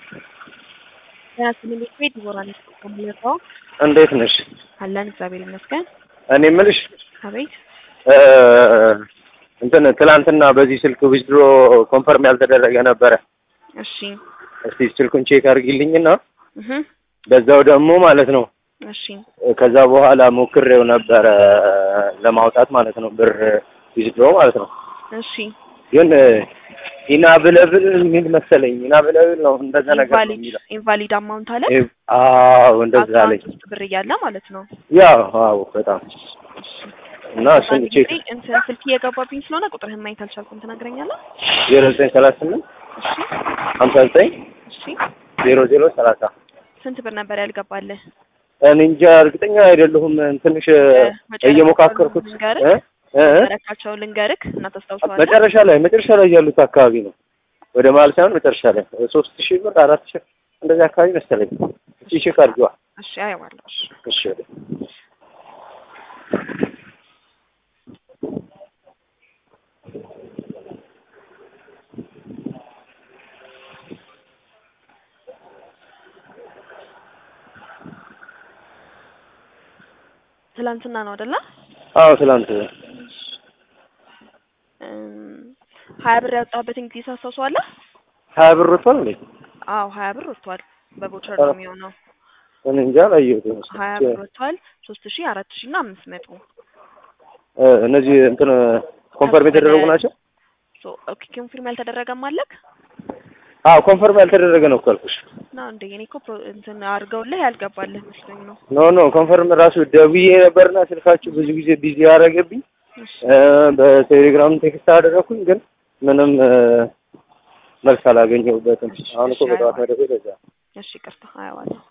ያስልኝ ቤት ይወራል ከመለጣው እንዴት ነሽ? አላን እግዚአብሔር ይመስገን። እኔ የምልሽ አቤት እንትን ትላንትና በዚህ ስልክ ዊዝድሮ ኮንፈርም ያልተደረገ ነበረ። እሺ እስቲ ስልኩን ቼክ አድርጊልኝና እህ በዛው ደግሞ ማለት ነው እሺ ከዛ በኋላ ሞክሬው ነበረ ለማውጣት ማለት ነው ብር ዊዝድሮ ማለት ነው። እሺ ግን ኢናብለብል ምን መሰለኝ ኢናብለብል ነው እንደዛ ነገር ነው የሚለው ኢንቫሊድ አማውንት አለ። አዎ እንደዛ አለኝ። ብር እያለ ማለት ነው። ያው አዎ በጣም እና እሱን ቼክ እንትን ስልክ እየገባብኝ ስለሆነ ቁጥርህን ማየት አልቻልኩም። ትነግረኛለህ? 0938 እሺ 59 እሺ 0030 ስንት ብር ነበር ያልገባልህ? እኔ እንጃ እርግጠኛ አይደለሁም። ትንሽ እየሞካከርኩት መጨረሻቸው ልንገርክ እና ተስታውሰዋለህ? መጨረሻ ላይ ያሉት አካባቢ ነው። ወደ መሀል ሳይሆን መጨረሻ ላይ 3000 ብር 4000 እንደዚህ አካባቢ መሰለኝ። እሺ ቼክ አድርጊዋ። እሺ አይዋለሁ። እሺ ትላንትና ነው አይደለ? አዎ ትላንት 20 ብር ያወጣበትን ጊዜ ታስታውሰዋለህ? 20 ብር ወጥቷል እንዴ? አዎ 20 ብር ወጥቷል። በቦቸር ነው የሚሆነው። እኔ እንጃ አላየሁትም። 20 ብር ወጥቷል። 3000 4000 እና 500 እነዚህ እንትን ኮንፈርም የተደረጉ ናቸው። ኦኬ ኮንፈርም ያልተደረገም አለክ? አዎ ኮንፈርም ያልተደረገ ነው ካልኩሽ ነው እንዴ? እኔ እኮ እንትን አድርገውልህ ያልገባልህ መስሎኝ ነው። ኖ ኮንፈርም ራሱ ደውዬ ነበርና ስልካችሁ ብዙ ጊዜ ቢዚ ያደረገብኝ በቴሌግራም ቴክስት አደረኩኝ፣ ግን ምንም መልስ አላገኘሁበትም። አሁን እኮ በጠዋት መደወል እዛ። እሺ ይቅርታ አያዋለሁ።